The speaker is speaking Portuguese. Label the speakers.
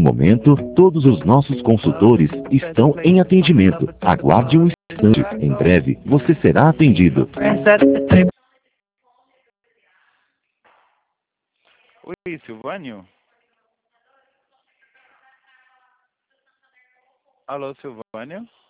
Speaker 1: momento, todos os nossos consultores estão em atendimento. Aguarde um instante. Em breve, você será atendido.
Speaker 2: Oi, Silvânio? Alô, Silvânio?